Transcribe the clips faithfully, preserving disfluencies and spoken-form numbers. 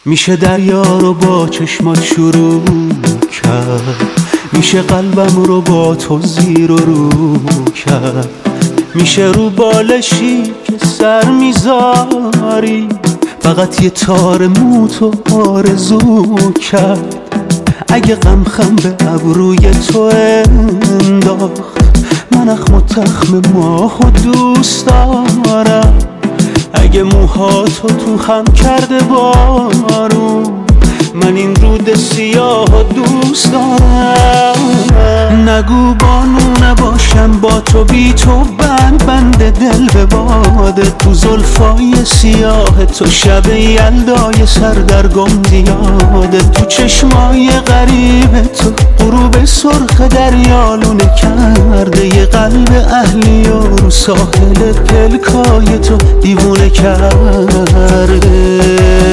میشه دریا رو با چشمات شروع کرد، میشه قلبم رو با تو زیر و رو کرد، میشه رو بالشی که سر میذاری فقط یه تار موتو آرزو کرد. اگه غم خم به ابروی تو انداخت، من اخم و تخم ماهو دوست دارم. اگه موهاتو تو خم کرده بارون، من این رود سیاه دوست دارم. نگو بانو نباشم با تو، بی تو بند بند دل به باده. تو زلفای سیاه تو شب یلدای سردرگم زیاده. تو چشمای غریب تو غروب سرخ دریالونه کرده. یه قلب اهلی و رو ساحل پلکای تو دیوونه کرده.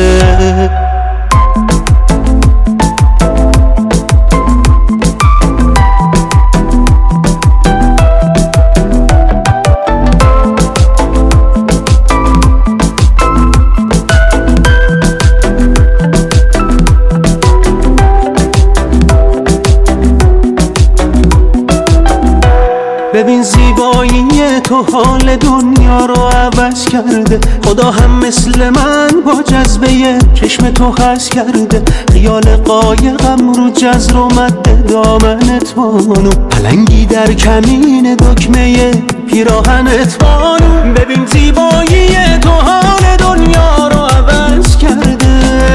ببین زیبایی تو حال دنیا رو عوض کرده. خدا هم مثل من با جذبه چشم تو خس کرده. خیال قایقم رو جزر و مد دامنت بانو، پلنگی در کمین دکمه پیراهنت بانو. ببین زیبایی تو حال دنیا رو عوض کرده.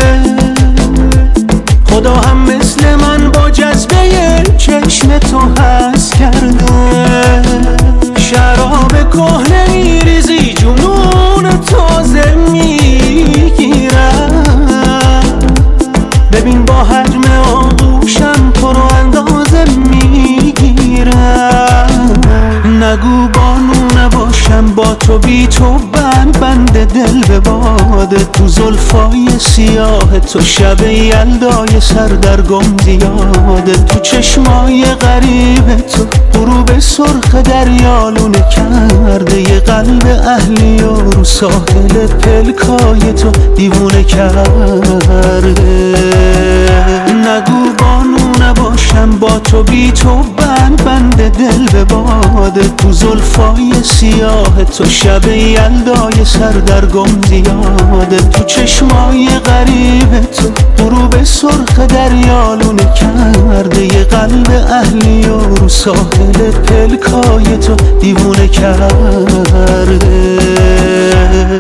خدا هم مثل من با جذبه چشم تو حس کرده. شراب کهنه میریزی جنون تازه میگیرم. ببین با حجم آغوشم تو رو اندازه میگیرم. نگو بانو نباشم با تو، بی تو بند بند دل به باده. تو زلفای سیاه تو شب یلدای سردرگم زیاده. تو چشمای غریب تو غروب سرخ دریالونه کرده. یه قلب اهلی و رو ساحل پلکای تو دیوونه کرده. نگو بانو نباشم با تو، بی تو بند بند دل به باده. تو زلفای سیاه تو شب یلدای سردرگم زیاده. تو چشمای غریب تو غروب سرخ دریالونه کرده. یه قلب اهلی و رو ساحل پلکای تو دیوونه کرده.